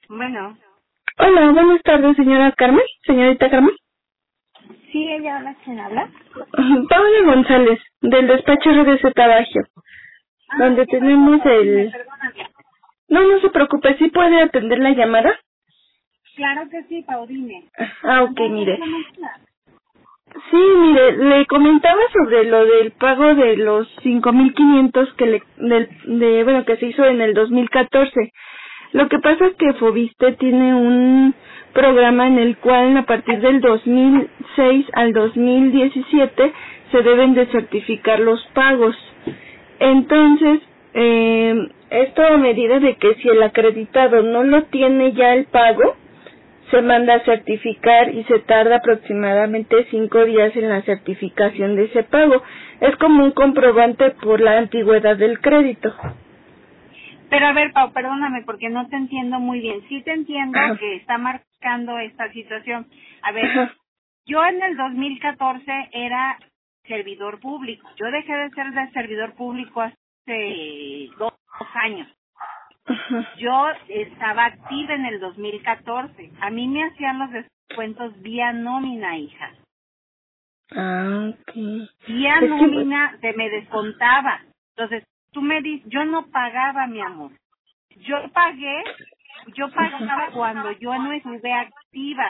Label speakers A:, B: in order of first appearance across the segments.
A: Bueno,
B: Hola, buenas tardes, señora Carmen, señorita Carmen.
A: sí, ella habla. ¿Quién habla?
B: Paula González, del despacho RDC Tabagio,
A: Ah,
B: donde
A: ¿qué pasó,
B: tenemos
A: Paulina?
B: el...
A: Perdóname.
B: No se preocupe, ¿sí puede atender la llamada?
A: Claro que sí, Paudine.
B: Ok,
A: Cuéntame
B: mire.
A: la máquina.
B: Sí, mire, le comentaba sobre lo del pago de los 5,500 que se hizo en el 2014. Lo que pasa es que Fobiste tiene un programa en el cual a partir del 2006 al 2017 se deben de certificar los pagos. Entonces, esto a medida de que si el acreditado no lo tiene ya el pago, se manda a certificar y se tarda aproximadamente 5 días en la certificación de ese pago. Es como un comprobante por la antigüedad del crédito.
A: Pero a ver, Pau, perdóname porque no te entiendo muy bien. Sí te entiendo
B: Ajá.
A: que está marcando esta situación. A ver,
B: Ajá.
A: yo en el 2014 era servidor público. Yo dejé de ser de servidor público hace 2 años.
B: Ajá.
A: Yo estaba activa en el 2014. A mí me hacían los descuentos vía nómina, hija.
B: Ah, ok.
A: Vía
B: Es que,
A: nómina se me descontaba. Entonces, tú me dices, yo no pagaba, mi amor. Yo pagaba cuando yo no estuve activa.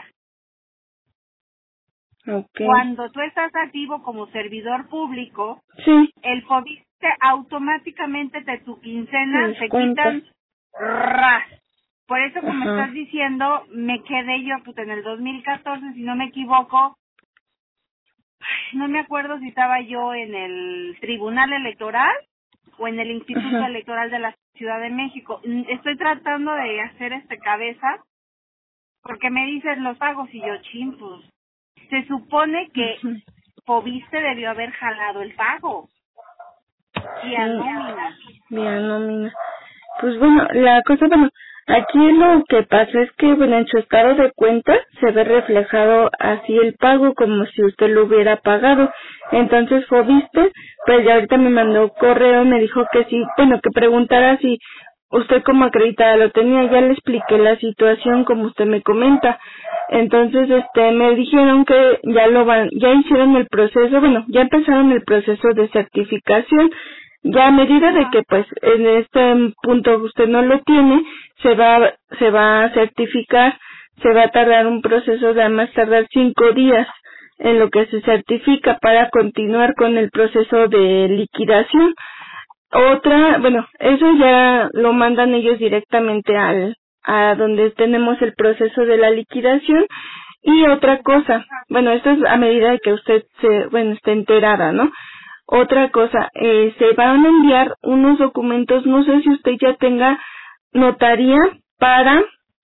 B: ok.
A: Cuando tú estás activo como servidor público,
B: Sí,
A: el FOBISTE automáticamente de tu
B: se
A: quincena te
B: descuenta.
A: quitan ras. Por eso, como estás
B: Ajá.
A: diciendo, me quedé yo pues en el 2014, si no me equivoco, no me acuerdo si estaba yo en el Tribunal Electoral o en el Instituto
B: Ajá.
A: Electoral de la Ciudad de México. Estoy tratando de hacer cabeza porque me dicen los pagos y yo, pues, se supone que
B: Ajá.
A: Fobiste debió haber jalado el pago vía
B: Sí,
A: nómina.
B: vía nómina. Pues bueno, la cosa, bueno, aquí lo que pasa es que, bueno, en su estado de cuenta se ve reflejado así el pago como si usted lo hubiera pagado. Entonces Fobiste, pues ya ahorita me mandó correo, me dijo que sí, bueno, que preguntara si usted como acreditada lo tenía, ya le expliqué la situación como usted me comenta. Entonces, me dijeron que ya hicieron el proceso, bueno, ya empezaron el proceso de certificación. Ya a medida de
A: Ajá.
B: que pues en este punto usted no lo tiene, se va a certificar, se va a tardar un proceso de más tardar 5 días en lo que se certifica para continuar con el proceso de liquidación. Bueno, eso ya lo mandan ellos directamente a donde tenemos el proceso de la liquidación. Y otra cosa, bueno, esto es a medida de que usted esté enterada, ¿no? Otra cosa, se van a enviar unos documentos, no sé si usted ya tenga notaría para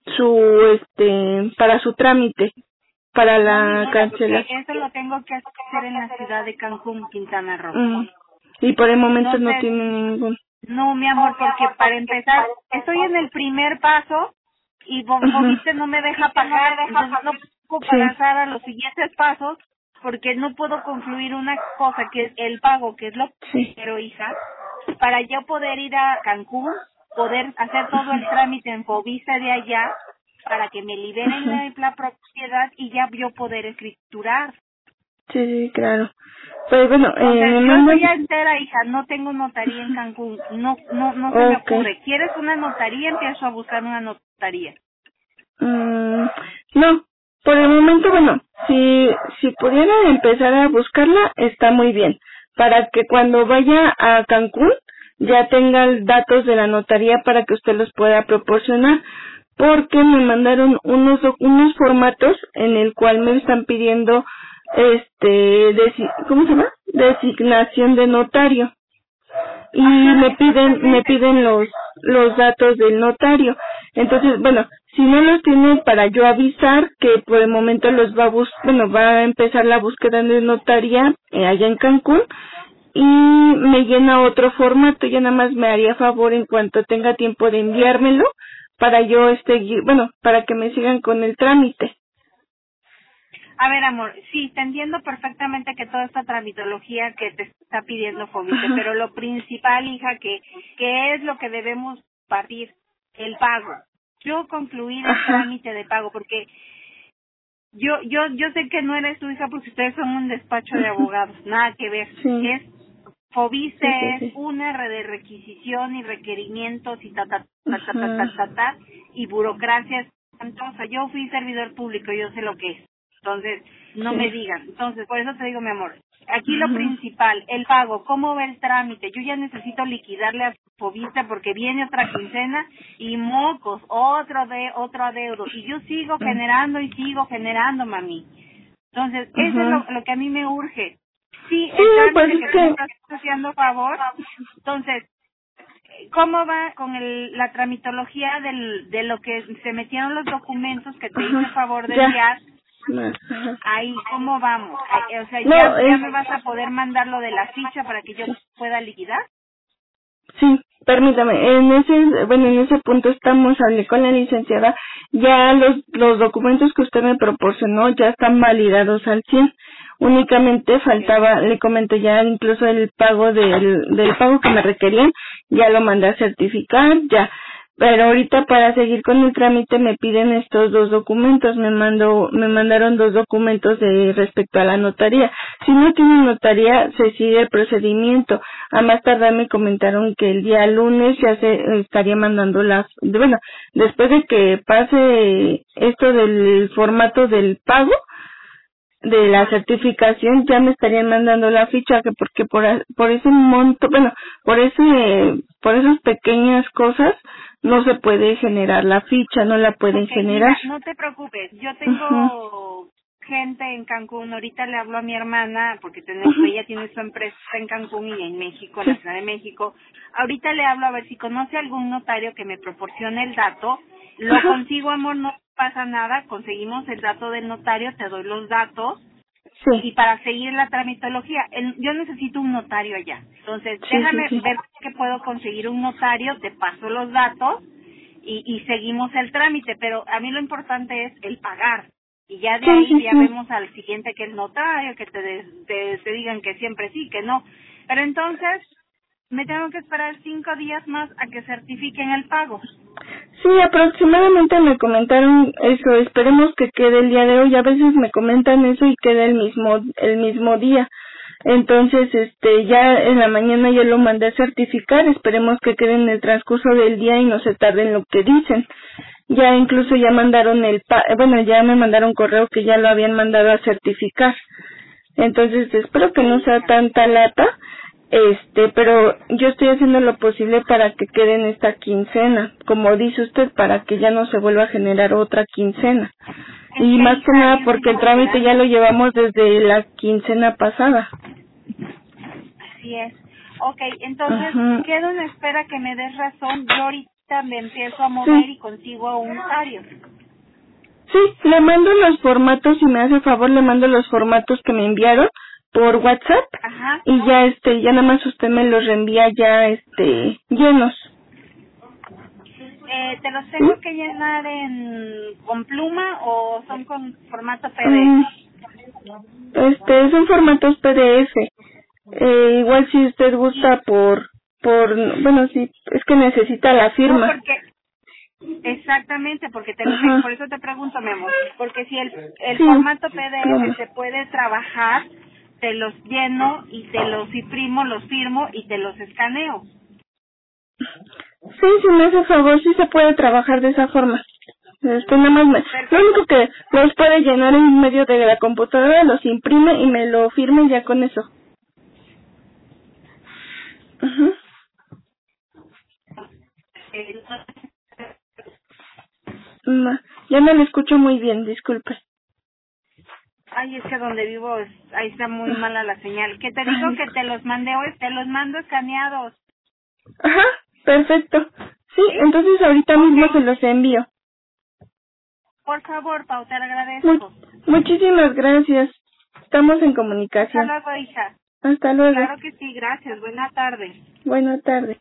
B: para su trámite, para
A: No,
B: la
A: mijita, porque
B: cancelación.
A: eso lo tengo que hacer en la ciudad de Cancún, Quintana Roo.
B: Y por el momento no
A: Entonces,
B: tiene ningún.
A: no, mi amor, porque para empezar, estoy en el primer paso y
B: Ajá.
A: Fobiste no me deja pagar, entonces no puedo
B: Sí,
A: pasar a los siguientes pasos porque no puedo concluir una cosa que es el pago, que es lo
B: sí.
A: primero, hija, para yo poder ir a Cancún, poder hacer todo el trámite en Fobiste de allá para que me liberen
B: Ajá.
A: la propiedad y ya yo poder escriturar.
B: Sí, sí, claro. Pues bueno,
A: Entonces,
B: me
A: yo
B: mandan.
A: estoy ya entera, hija, no tengo notaría en Cancún, no se me
B: Ok.
A: ocurre. ¿Quieres una notaría? Empiezo a buscar una notaría.
B: No, por el momento, bueno, si pudiera empezar a buscarla, está muy bien. Para que cuando vaya a Cancún ya tenga datos de la notaría para que usted los pueda proporcionar. Porque me mandaron unos formatos en el cual me están pidiendo, ¿cómo se llama? Designación de notario. Y
A: Ajá,
B: me
A: exactamente.
B: piden los datos del notario. Entonces, bueno, si no los tienen para yo avisar que por el momento va a empezar la búsqueda de notaría allá en Cancún y me llena otro formato, ya nada más me haría favor en cuanto tenga tiempo de enviármelo para yo para que me sigan con el trámite.
A: A ver, amor, sí, te entiendo perfectamente que toda esta tramitología que te está pidiendo Fobiste,
B: Ajá.
A: pero lo principal, hija, que es lo que debemos partir, el pago. yo concluir el trámite de pago, porque yo sé que no eres tu hija porque ustedes son un despacho de abogados, nada que ver.
B: Sí.
A: Es FOBISTE,
B: Sí.
A: es una de requisición y requerimientos y y burocracia espantosa. Yo fui servidor público, yo sé lo que es. Entonces, no me digan. Entonces, por eso te digo, mi amor, aquí lo principal, el pago, ¿cómo va el trámite? Yo ya necesito liquidarle a FOBISTE porque viene otra quincena y mocos, otro adeudo. Y yo sigo generando, mami. Entonces, eso es lo que a mí me urge. Sí, el trámite que tú me estás haciendo favor. Entonces, ¿cómo va con la tramitología de lo que se metieron los documentos que te hice favor de enviar? Ahí, ¿cómo vamos? O sea, ¿ya me vas a poder mandar lo de la ficha para que yo pueda liquidar?
B: Sí, permítame, en ese punto hablé con la licenciada, ya los documentos que usted me proporcionó ya están validados al 100. Únicamente faltaba, le comento ya incluso el pago del pago que me requerían, ya lo mandé a certificar, ya. Pero ahorita para seguir con el trámite me piden estos dos documentos, me mandaron dos documentos respecto a la notaría. Si no tiene notaría, se sigue el procedimiento. A más tardar me comentaron que el día lunes ya se estaría mandando después de que pase esto del formato del pago, de la certificación, ya me estarían mandando la ficha, que porque por ese monto, por esas pequeñas cosas no se puede generar la ficha, no la pueden generar.
A: Mira, no te preocupes, yo tengo gente en Cancún, ahorita le hablo a mi hermana, porque ella tiene su empresa en Cancún y en México, en la Ciudad de México, ahorita le hablo a ver si conoce algún notario que me proporcione el dato, lo consigo, amor, no pasa nada, conseguimos el dato del notario, te doy los datos, y para seguir la tramitología, yo necesito un notario allá. Entonces, déjame ver que puedo conseguir un notario, te paso los datos y seguimos el trámite. Pero a mí lo importante es el pagar. Y ya de ahí ya vemos al siguiente que el notario, que te digan que siempre sí, que no. Pero entonces, me tengo que esperar 5 días más a que certifiquen el pago.
B: Sí, aproximadamente me comentaron eso, esperemos que quede el día de hoy, a veces me comentan eso y queda el mismo día. Entonces, ya en la mañana yo lo mandé a certificar, esperemos que quede en el transcurso del día y no se tarde en lo que dicen. Ya incluso ya mandaron ya me mandaron correo que ya lo habían mandado a certificar. Entonces, espero que no sea tanta lata. Pero yo estoy haciendo lo posible para que quede en esta quincena, como dice usted, para que ya no se vuelva a generar otra quincena. Y más que nada porque el trámite ya lo llevamos desde la quincena pasada.
A: Así es. Ok, entonces quedo en espera que me des razón. Yo ahorita me empiezo a mover y consigo a un notario.
B: Sí, le mando los formatos, si me hace favor, le mando los formatos que me enviaron por WhatsApp. Y ya nada más usted me los reenvía ya llenos.
A: ¿Te los tengo que llenar con pluma o son con formato PDF?
B: Son formatos PDF. Igual si usted gusta sí, es que necesita la firma.
A: No, exactamente, porque por eso te pregunto, mi amor, porque si el formato PDF se puede trabajar, te los lleno y te los imprimo, los firmo y te los escaneo.
B: Sí, si me hace favor, sí se puede trabajar de esa forma. Nada más lo único que los puede llenar en medio de la computadora, los imprime y me lo firme ya con eso. Ya no lo escucho muy bien, disculpe.
A: Ay, es que donde vivo ahí está muy mala la señal. Que te digo que te los mandé hoy, te los mando escaneados.
B: Ajá, perfecto. Sí, entonces ahorita mismo se los envío.
A: Por favor, Pau, te agradezco.
B: Muchísimas gracias. Estamos en comunicación.
A: Hasta luego, hija.
B: Hasta luego.
A: Claro que sí, gracias. Buena tarde.
B: Buena tarde.